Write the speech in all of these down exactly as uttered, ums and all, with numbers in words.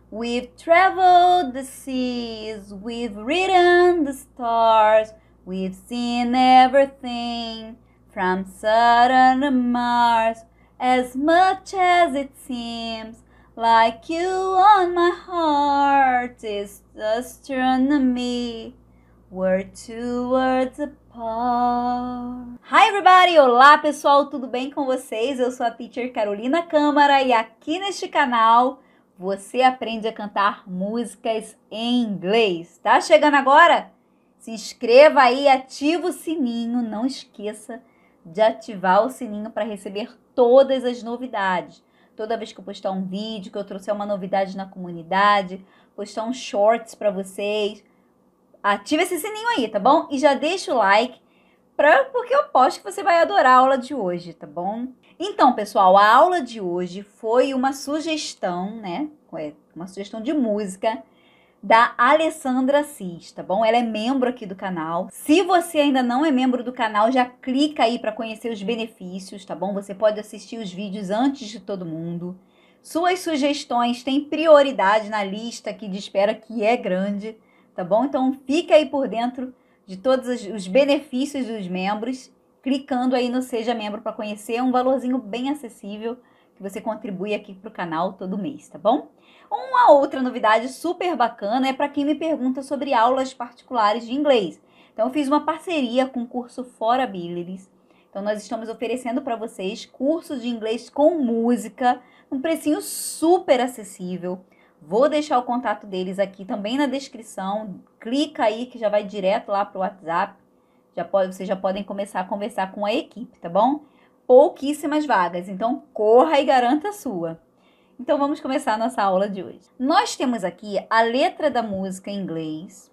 We've traveled the seas, we've ridden the stars, we've seen everything from Saturn to Mars. As much as it seems like you on my heart is astronomy, we're two words apart. Hi everybody! Olá pessoal, tudo bem com vocês? Eu sou a Teacher Carolina Câmara e aqui neste canal você aprende a cantar músicas em inglês. Tá chegando agora? Se inscreva aí, ativa o sininho, não esqueça de ativar o sininho para receber todas as novidades. Toda vez que eu postar um vídeo, que eu trouxer uma novidade na comunidade, postar um shorts para vocês, ativa esse sininho aí, tá bom? E já deixa o like, pra, porque eu aposto que você vai adorar a aula de hoje, tá bom? Então, pessoal, a aula de hoje foi uma sugestão, né? Uma sugestão de música da Alessandra Assis, tá bom? Ela é membro aqui do canal. Se você ainda não é membro do canal, já clica aí para conhecer os benefícios, tá bom? Você pode assistir os vídeos antes de todo mundo. Suas sugestões têm prioridade na lista aqui de espera, que é grande, tá bom? Então, fica aí por dentro de todos os benefícios dos membros, clicando aí no Seja Membro para conhecer, um valorzinho bem acessível que você contribui aqui para o canal todo mês, tá bom? Uma outra novidade super bacana é para quem me pergunta sobre aulas particulares de inglês. Então, eu fiz uma parceria com o curso For Abilities. Então, nós estamos oferecendo para vocês cursos de inglês com música, um precinho super acessível. Vou deixar o contato deles aqui também na descrição. Clica aí que já vai direto lá para o WhatsApp. Já pode, vocês já podem começar a conversar com a equipe, tá bom? Pouquíssimas vagas, então corra e garanta a sua. Então vamos começar a nossa aula de hoje. Nós temos aqui a letra da música em inglês,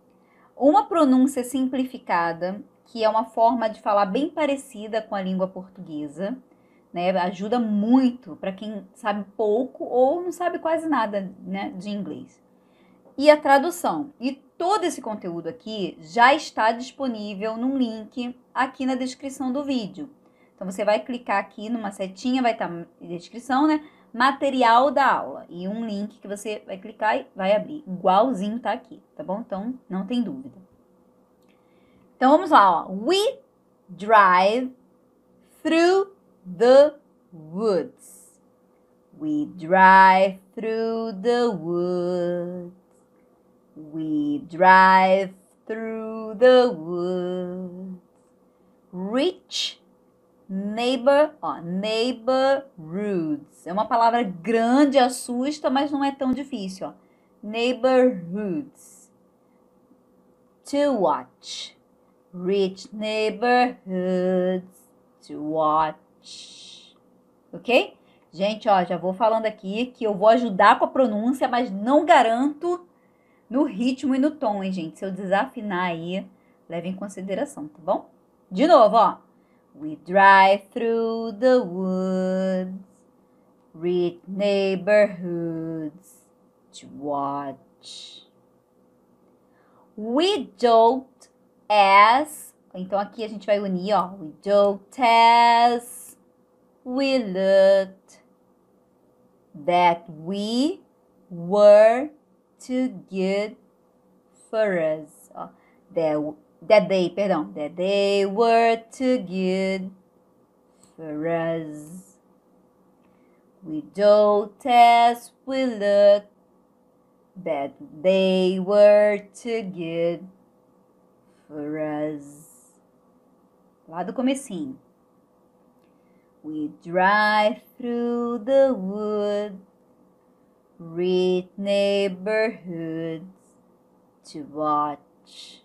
uma pronúncia simplificada, que é uma forma de falar bem parecida com a língua portuguesa, né? Ajuda muito para quem sabe pouco ou não sabe quase nada, né, de inglês. E a tradução. E todo esse conteúdo aqui já está disponível num link aqui na descrição do vídeo. Então, você vai clicar aqui numa setinha, vai estar na descrição, né? Material da aula. E um link que você vai clicar e vai abrir. Igualzinho tá aqui, tá bom? Então, não tem dúvida. Então, vamos lá, ó. We drive through the woods. We drive through the woods. We drive through the woods. Rich neighbor, ó, neighborhoods. É uma palavra grande, assusta, mas não é tão difícil, ó. Neighborhoods. To watch. Rich neighborhoods to watch. Ok? Gente, ó, já vou falando aqui que eu vou ajudar com a pronúncia, mas não garanto no ritmo e no tom, hein, gente? Se eu desafinar aí, leve em consideração, tá bom? De novo, ó. We drive through the woods, rich neighborhoods to watch. We joked as... Então, aqui a gente vai unir, ó. We joked as we looked that we were too good for us. Ó, that, that they, perdão, that they were too good for us. We joked as we looked that they were too good for us. Lá do comecinho. We drive through the woods, rich neighborhoods to watch.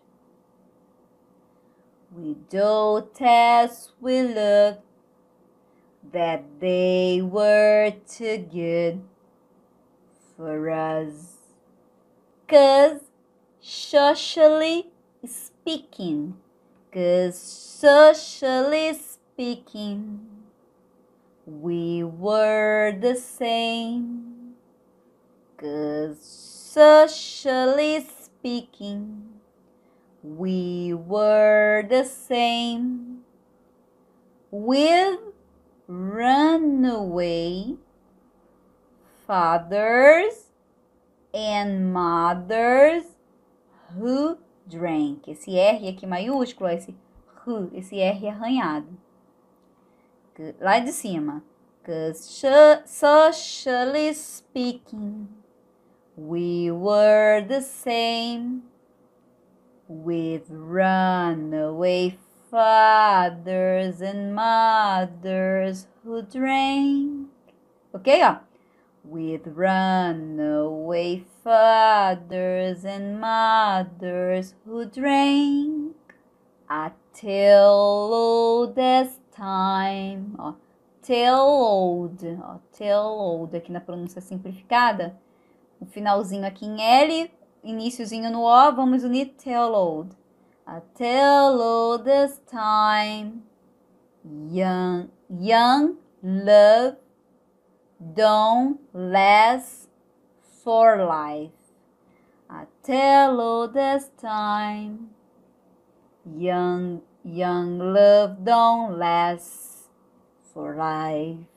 We dote as we look that they were too good for us. 'Cause socially speaking, 'cause socially speaking, we were the same. 'Cause socially speaking, we were the same. With runaway fathers and mothers who drank. Esse R aqui maiúsculo, esse who, esse R arranhado. Lá de cima. 'Cause socially speaking, we were the same, with runaway fathers and mothers who drank. Ok, ó. With runaway fathers and mothers who drank until oldest time. Ó, till old. Ó, till old aqui na pronúncia simplificada. O finalzinho aqui em L, iniciozinho no O, vamos unir till old. Until oldest time. Young, young love don't last for life. Until oldest time. Young, young love don't last for life.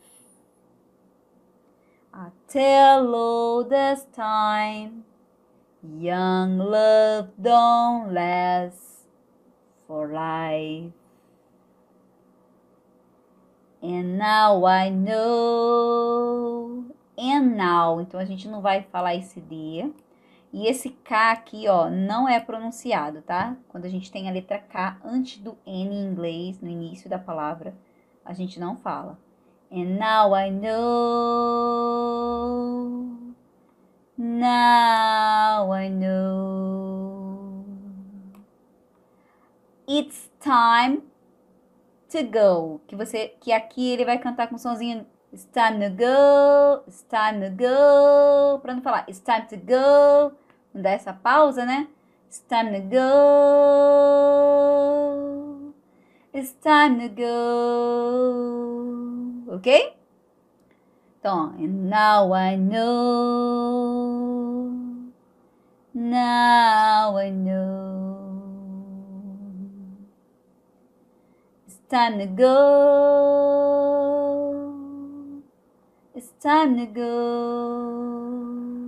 Until oldest time. Young love don't last for life. And now I know. And now. Então, a gente não vai falar esse D. E esse K aqui, ó, não é pronunciado, tá? Quando a gente tem a letra K antes do N em inglês, no início da palavra, a gente não fala. And now I know. Now I know. It's time to go, que você, que aqui ele vai cantar com um sonzinho. It's time to go, it's time to go, para não falar it's time to go, não dá essa pausa, né? It's time to go, it's time to go, ok? Então, and now I know, now I know. Time to go. It's time to go.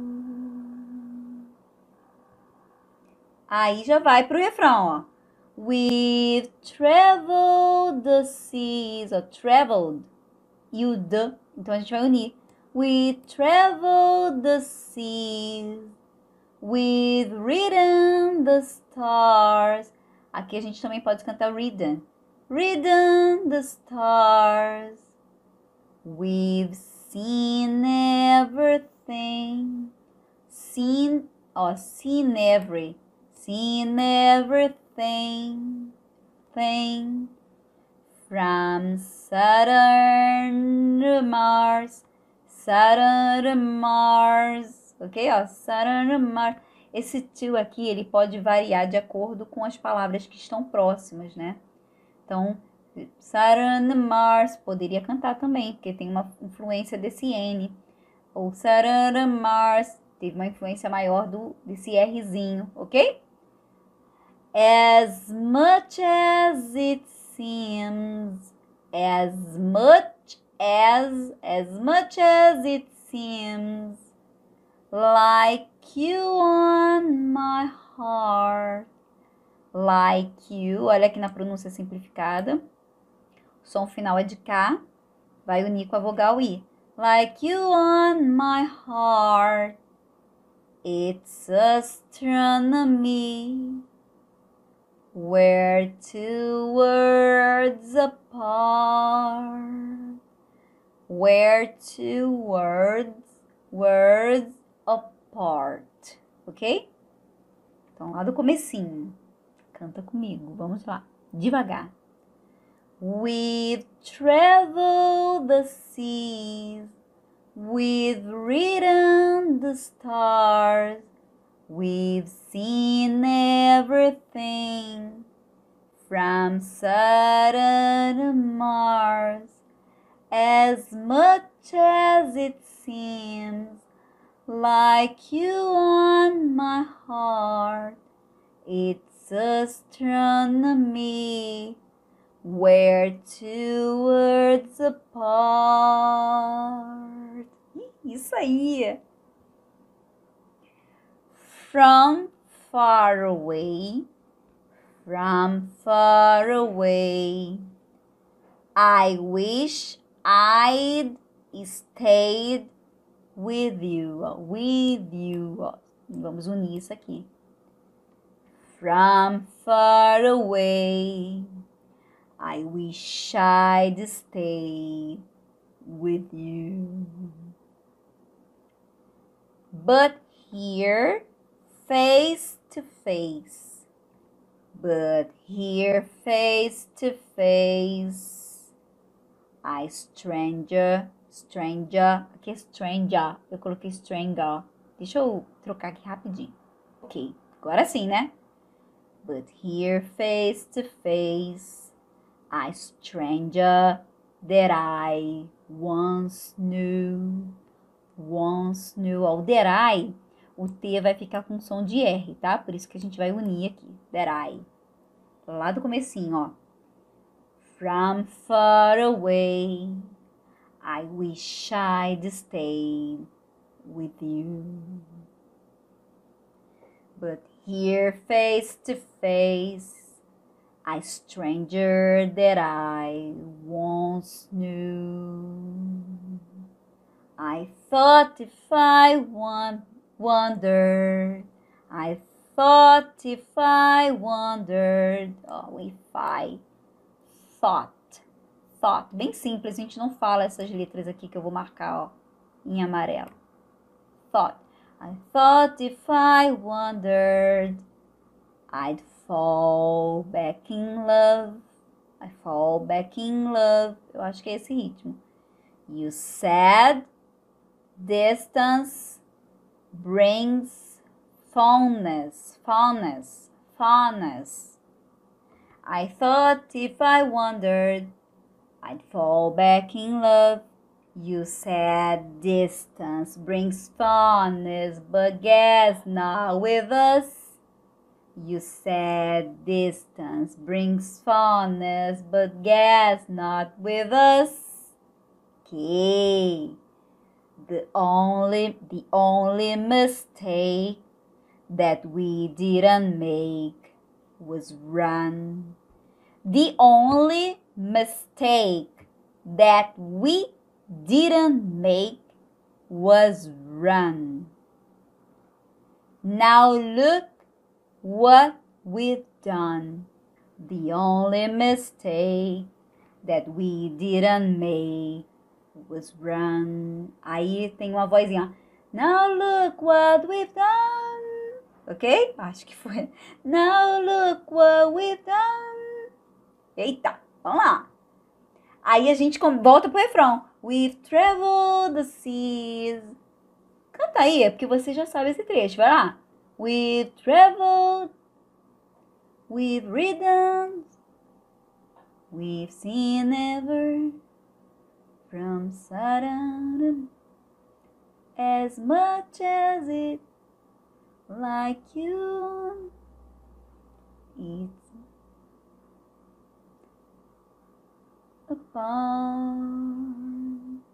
Aí já vai pro refrão, ó. We've traveled the seas, ó, traveled. E o the, então a gente vai unir. We traveled the seas. We've ridden the stars. Aqui a gente também pode cantar ridden. Ridden the stars. We've seen everything. Seen, ó, seen every. Seen everything. Thing. From Saturn to Mars. Saturn to Mars. Ok, ó, Saturn to Mars. Esse to aqui, ele pode variar de acordo com as palavras que estão próximas, né? Então, Saturn, Mars, poderia cantar também, porque tem uma influência desse N. Ou Saturn, Mars, teve uma influência maior do, desse Rzinho, ok? As much as it seems, as much as, as much as it seems, like you on my heart. Like you, olha aqui na pronúncia simplificada. O som final é de K, vai unir com a vogal I. Like you on my heart, it's astronomy. We're two words apart. We're two words, words apart. Ok? Então, lá do comecinho. Canta comigo, vamos lá, devagar. We've traveled the seas, we've ridden the stars, we've seen everything, from Saturn to Mars. As much as it seems like you on my heart, it's astronomy, we're two words apart. Isso aí! from far away, from far away. I wish I'd stayed with you, with you. Vamos unir isso aqui. From far away, I wish I'd stayed with you. But here, face to face, but here, face to face, I stranger, stranger, aqui é stranger, eu coloquei stranger. Deixa eu trocar aqui rapidinho. Ok, agora sim, né? But here, face to face, a stranger that I once knew, once knew. Ó, o that I, o T vai ficar com som de R, tá? Por isso que a gente vai unir aqui, that I. Lá do comecinho, ó. From far away, I wish I'd stayed with you. But here, face to face, a stranger that I once knew. I thought if I won wondered, I thought if I wondered, oh, if I thought, thought, bem simples, a gente não fala essas letras aqui que eu vou marcar, ó, em amarelo. Thought. I thought if I wondered, I'd fall back in love. I fall back in love. Eu acho que é esse ritmo. You said distance brings fondness, fondness, fondness. I thought if I wondered, I'd fall back in love. You said distance brings fondness, but guess not with us. You said distance brings fondness, but guess not with us. Okay. The only, the only mistake that we didn't make was run. The only mistake that we didn't make was run. Now look what we've done. The only mistake that we didn't make was run. Aí tem uma vozinha. Now look what we've done. Ok? Acho que foi. Now look what we've done. Eita, vamos lá. Aí a gente volta pro refrão. We've traveled the seas. Canta aí, é porque você já sabe esse trecho. Vai lá. We've traveled. We've ridden. We've seen ever. From Saturn. As much as it like you. It's upon.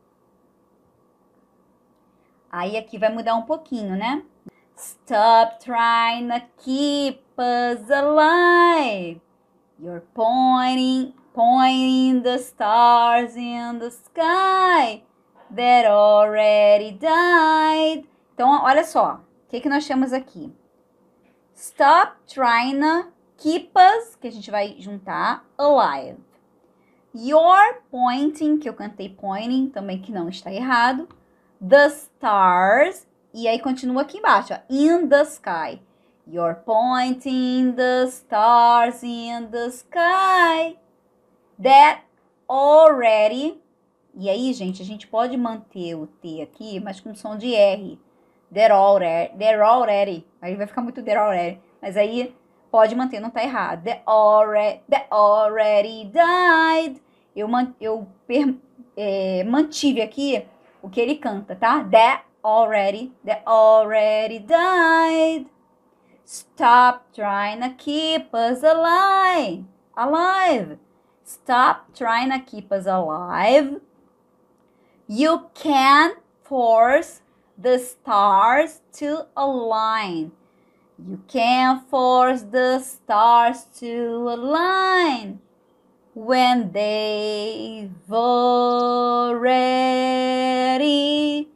Aí aqui vai mudar um pouquinho, né? Stop trying to keep us alive. You're pointing, pointing the stars in the sky that already died. Então, olha só. O que, que nós temos aqui? Stop trying to keep us, que a gente vai juntar, alive. You're pointing, que eu cantei pointing, também que não está errado. The stars, e aí continua aqui embaixo, ó, in the sky. You're pointing the stars in the sky that already. E aí, gente, a gente pode manter o T aqui, mas com som de R. They're already. They're already. Aí vai ficar muito they're already. Mas aí pode manter, não tá errado. They already, they already died. Eu, man, eu per, é, mantive aqui o que ele canta, tá? That already, that already died. Stop trying to keep us alive. Alive. Stop trying to keep us alive. You can't force the stars to align. You can't force the stars to align when they've already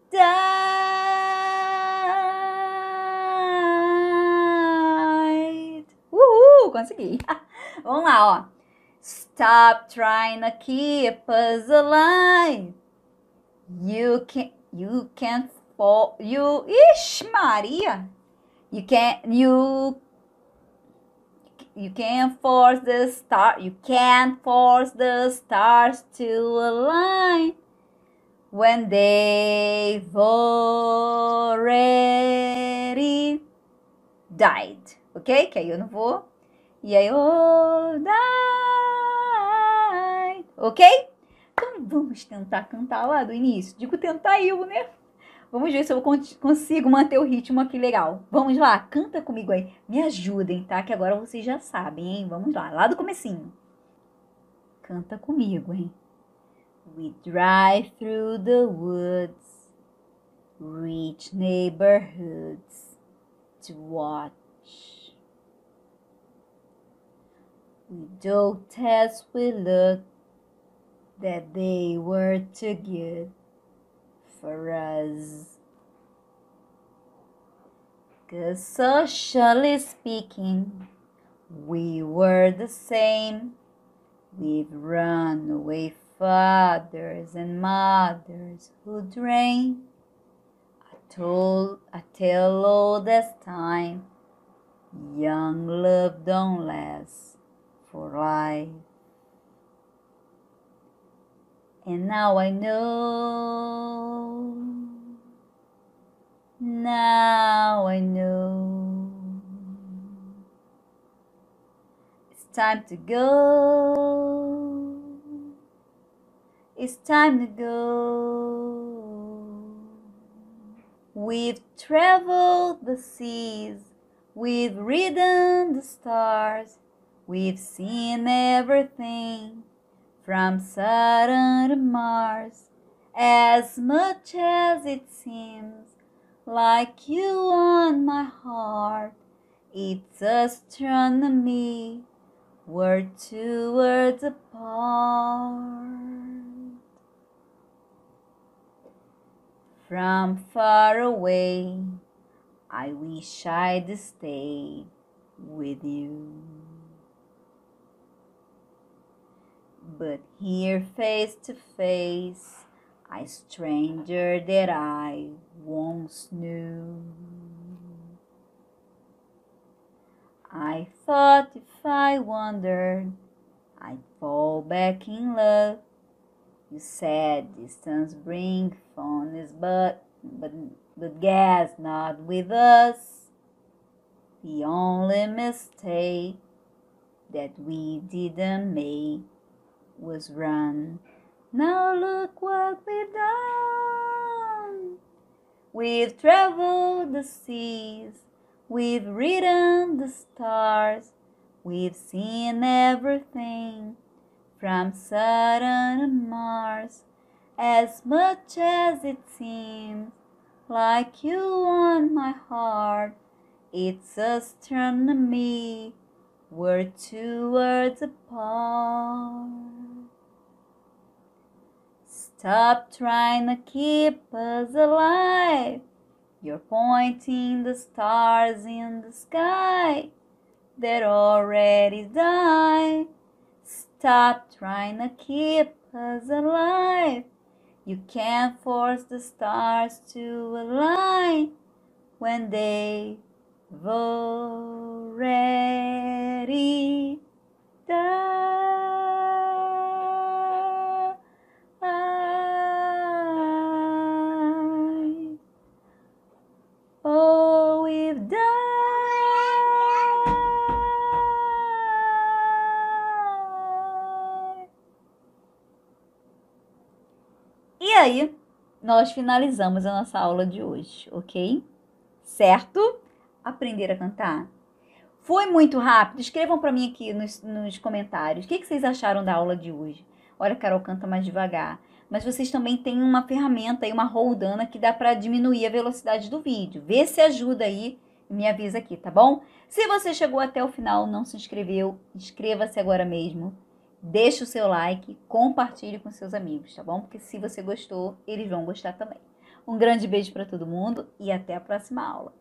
died. Uhul, consegui. Vamos lá, ó. Stop trying to keep us alive. You can't, you can't fall, you, ixi Maria. You can't, you, you can't force the star, you can't force the stars to align when they've already died, ok? Que aí eu não vou, e aí, oh, died, ok? Então vamos tentar cantar lá do início, digo tentar eu, né? Vamos ver se eu consigo manter o ritmo aqui legal. Vamos lá, canta comigo aí. Me ajudem, tá? Que agora vocês já sabem, hein? Vamos lá, lá do comecinho. Canta comigo, hein? We drive through the woods, reach neighborhoods to watch. We don't as we look that they were too good for us. 'Cause socially speaking, we were the same. We've run away fathers and mothers who drain a toll, a tale old as time. Young love don't last for life. And now I know, now I know, it's time to go, it's time to go. We've traveled the seas, we've ridden the stars, we've seen everything from Saturn to Mars, as much as it seems like you on my heart. It's astronomy, we're two worlds apart. From far away, I wish I'd stay with you. But here face to face, a stranger that I once knew. I thought if I wandered, I'd fall back in love. You said distance brings fondness, but, but, but guess not with us. The only mistake that we didn't make was run. Now look what we've done. We've traveled the seas, we've ridden the stars, we've seen everything from Saturn to Mars. As much as it seems like you on my heart, it's astronomy, we're two worlds apart. Stop trying to keep us alive. You're pointing the stars in the sky that already died. Stop trying to keep us alive. You can't force the stars to align when they've already died. Oh, we've died. E aí, nós finalizamos a nossa aula de hoje, ok? Certo? Aprender a cantar. Foi muito rápido? Escrevam para mim aqui nos, nos comentários. O que, que vocês acharam da aula de hoje? Olha, a Carol canta mais devagar. Mas vocês também têm uma ferramenta aí, uma roldana, que dá para diminuir a velocidade do vídeo. Vê se ajuda aí. me avisa aqui, tá bom? Se você chegou até o final, não se inscreveu, inscreva-se agora mesmo. Deixe o seu like, compartilhe com seus amigos, tá bom? Porque se você gostou, eles vão gostar também. Um grande beijo para todo mundo e até a próxima aula.